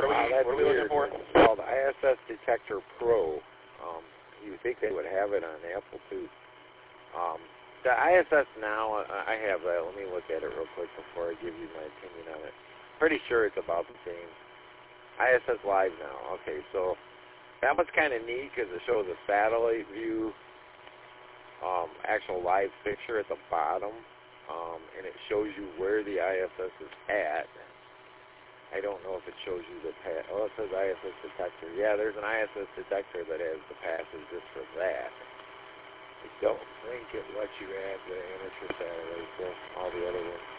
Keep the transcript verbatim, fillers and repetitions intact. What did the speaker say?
What are we, Wow, that's what are we looking weird. for? It's called I S S Detector Pro. Um, you would think they would have it on Apple too. Um, the I S S Now, I have that. Let me look at it real quick before I give you my opinion on it. Pretty sure it's about the same. I S S Live Now. Okay, so that one's kind of neat because it shows a satellite view, um, actual live picture at the bottom, um, and it shows you where the I S S is at. I don't know if it shows you the path. Oh, it says I S S detector. Yeah, there's an I S S detector that has the passes just for that. I don't think it lets you add the amateur satellites, so all the other ones.